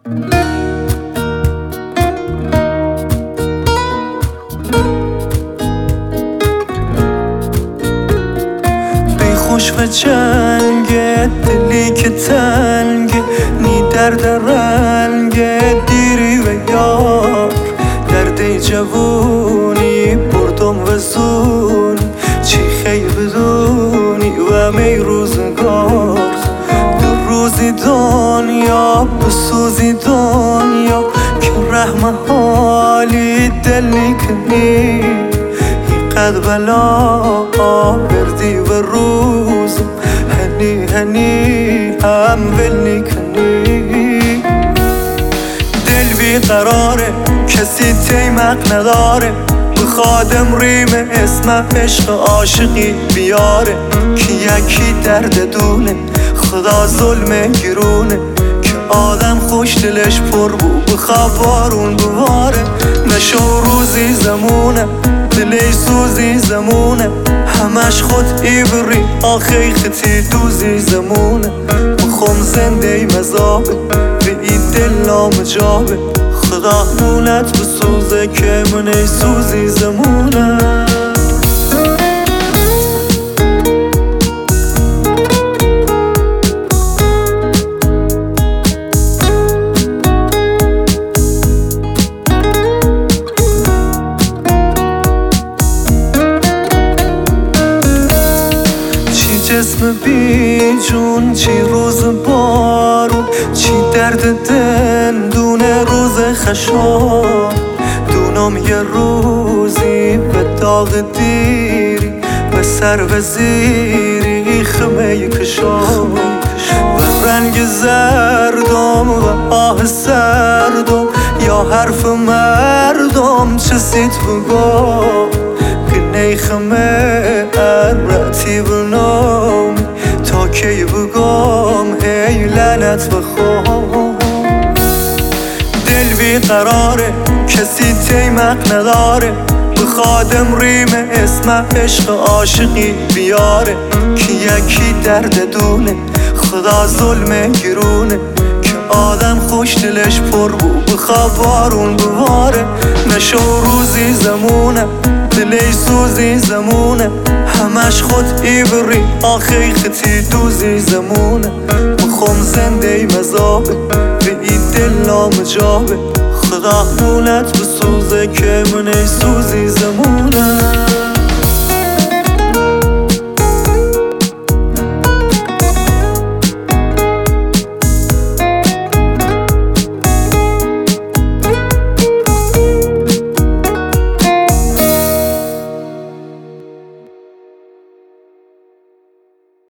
خوش و جنگه دلی که تنگه نی درد رنگه دیری و یار درد جوونی بردم و زونی چی خی بدونی و می روزگار دو روزی دنیا بسوزی دنیا که رحم حالی دل نکنی قد بلا بردی و روزم هنی هنی هم ول نکنی دل بیقراره کسی تیمق نداره بخوادم ریم اسم عشق عاشقی بیاره که یکی درد دونه خدا ظلم گرونه که آدم خوش دلش پر بو بخواب بارون بواره نشو روزی زمونه دلی سوزی زمونه همش خود ایبری آخی خطی دوزی زمونه بخوم زنده مذابه به این دل نامجابه خدا نونت بسوزه که منی سوزی زمونه جسم بی جون چی روز بارون چی درد دندونه روز خشام دونم یه روزی به داغ دیری به سر و زیری خمه کشام و رنگ زردم و آه سردم یا حرف مردم چه سیت بگم که خمه ارتی بنام تا کی بگم ای لعنت بخوام دل بیقراره کسی تیمق نداره بخوادم ریم اسم عشق عاشقی بیاره که یکی درد دونه خدا ظلم گرونه که آدم خوش دلش پر بو بخواب بارون بواره نشو روزی زمونه دلی سوزی زمونه همش خود ایبری آخی خطی دوزی زمونه بخوم زنده مذابه به این دل نامجابه خدا نونت بسوزه که منی سوزی زمونه